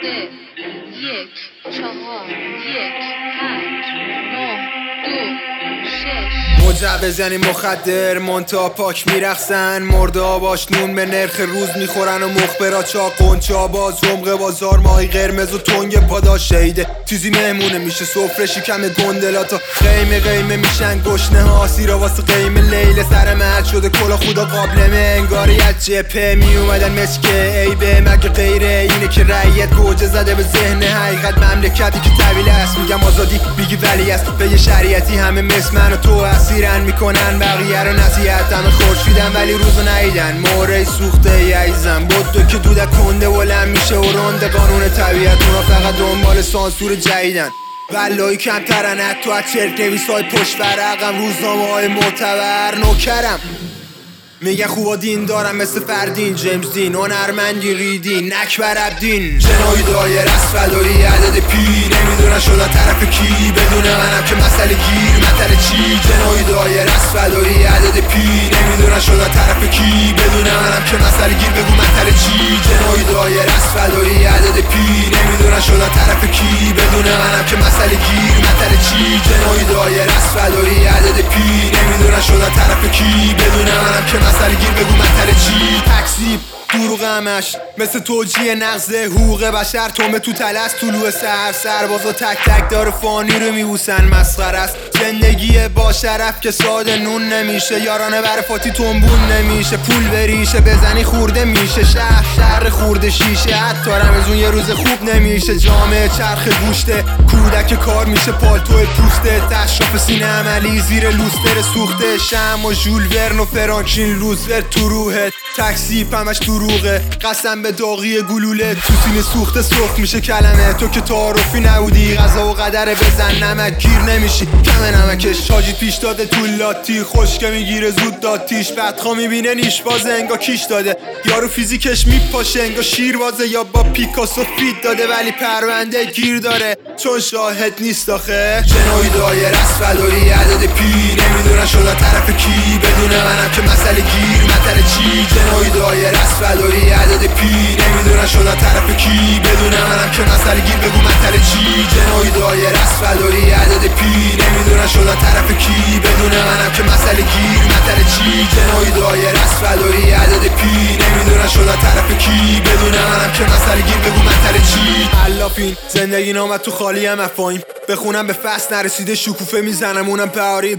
یک 4 1 5 9 2 6 مجوز یعنی مخدر منتها پاک میرخصن، مرده باش نون به نرخ روز میخورن و مخبرا چاق قنچا باز رمق بازار ماهی قرمز و تنگ پاداش شهیده تیزی مهمونه میشه سفره شکم گندلاتا قیمه میشن گشنه ها سیرا واسه قیمه لیل سر مرد شده کلا خدا قابلمه انگاری از جپه میومدن مسکه عیبه مگه غیره اینه که رعیت گوجه زده به ذهن حقیقت مملکتی که طویل است میگم آزادی میگی ولی است به یه شریعتی همه مثل من و تو اسیرن میکنن بقیه رو نصیحت همه خورشیدن ولی روزو ندیدن موره سوخته یعیزم بدو که دودک کنده بلند میشه و رنده قانون طبیعت اونا فقط دنبال سانسور جدیدن والایی کمترن حتی از چرک نویسای پشت ورقم روزنامه های معتبر نوکرم میگه خوبا دین دارم مثل فردین جیمز دین هنرمندی ریدین نکبر عبدین جنایی دایر از فدایی عدد پی نمیدونن شدن طرف کی بدون منم که مسئله گیر مطل چی جنایی دایر از فدایی عدد پی نمیدونن شدن طرف کی بدون منم که مسئله گیر بگو مطل چی جنایی دایر از فدایی عدد پی نمیدونن شدن طرف کی بدون منم که مسئله گیر مطل چی جنایی دایر از فدایی عدد پی نمیدونن شدن طرف کی بدون منم که مسئله گیر بگو مطل چی تکذیب دروغ همش مثل توجیه نقض حقوق بشر تومه تو تلس طلوع سربازا تک تک داره فانی رو میبوسن مسخره است زندگی با شرف که ساده نون نمیشه یارانه بر فاتی تنبون نمیشه پول بریشه بزنی خورده میشه شهر خورده شیشه حتی رمزون یه روز خوب نمیشه جامعه چرخ گوشته کودک کار میشه پالتو پوسته تشراف سینه عملی زیر لوستر سوخته شم و ژول ورن و فرانکلین روزولت تو روحت تاکسی همش دروغه قسم به داغی گلوله تو سینه سوخته سرخ میشه کلمه تو که تعارفی نبودی قضا و قدر بزن نمک گیر نمیشی کم نمکش چاجی پیش داده تو لاتی خشکه میگیره زود داتیش بدخوا میبینه نیش بازه انگا کیش داده یارو فیزیکش میپاشه انگا شیر بازه یا با پیکاسو فیت داده ولی پرونده گیر داره چون شاهد نیست آخه جنایی دایر از فدایی عدد پی نمیدونن شدن طرف کی بدون منم که مسئله گیر مطل چی جنایی دایر از فدایی عدد پی نمیدونن شدن طرف کی بدون منم که مسئله گیر بگو مطل چی جنایی دایر از فدایی عدد پی نمیدونن شدن طرف کی بدون منم که مسئله گیر مطل چی جنایی دایر از فدایی عدد پی نمیدونن شدن طرف کی بدون منم که مسئله گیر بگو مطل چی علافین زندگی نامد تو خالی هم افایم بخونم به فصل نرسیده شکوفه میزنم اونم بهاری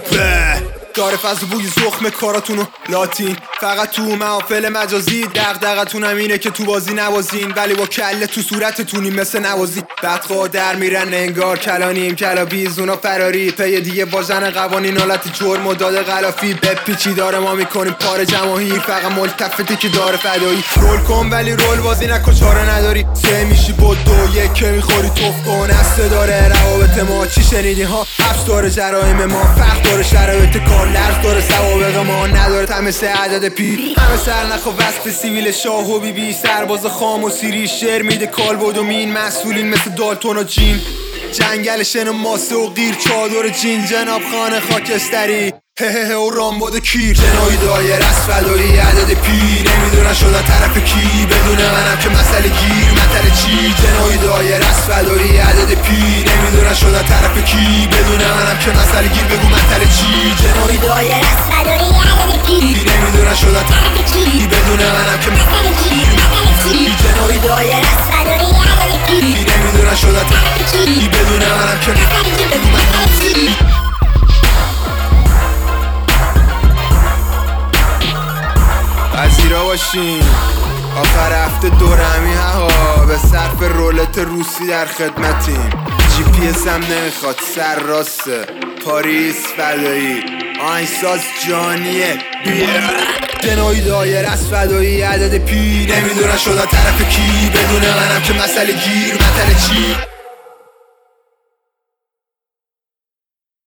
داره فضل بوی زخم کاراتونو لاتین فقط تو محافل مجازی دغدغتونم اینه که تو بازی نوازین ولی با کله تو صورتتونی مثل نوازی بدخواه در میرن انگار کلانیم کلابیز اونا فراری پی دیگه واژن قوانین حالت جرم و داده غلافی بپیچی داره ما میکنیم پار جماهیر فقط ملتفتی که داره فدایی رول کن ولی رول بازی نکن چاره نداری سه میشی بود دو یک که میخوری توف کن استه داره روابط ما چی شنیدی ها حبس داره جرایم ما فرق داره شرایط لرز داره سوابق ما نداره تمسه عدد پی همه سر نخوا وصف سیویل شاه و بی بی سرباز خام و سیری شعر میده کالبد و مین مسئولین مثل دالتون و جین جنگل شن و ماسه و غیر چادر جین جناب خانه خاکستری هه و رامباد کیر جنایی دایر از فدایی عدد پی نمیدونن شدن طرف کی بدون منم که مسئله گیر مطل چی جنایی دایر از فدایی عدد پی نمیدونن شدن طرف کی بدون منم که مسئله گیر بگو مطل چی جنایی دایر از فدایی عدد پی نمیدونن شدن طرف کی بدون منم که مسئله گیر مطل چی جنایی دایر از فدایی عدد پی نمیدونن شدن طرف کی بدون منم که مسئله گیر بگو مطل چی پذیرا باشین آخر هفته دورمی ها به صرف رولت روسی در خدمتیم جی پی اس هم نمیخواد سر راسته پاریس فدایی آهنگساز جانیه جنایی دایر از فدایی عدد پی نمیدونن شدن طرف کی بدون منم که مسئله گیر مطل چی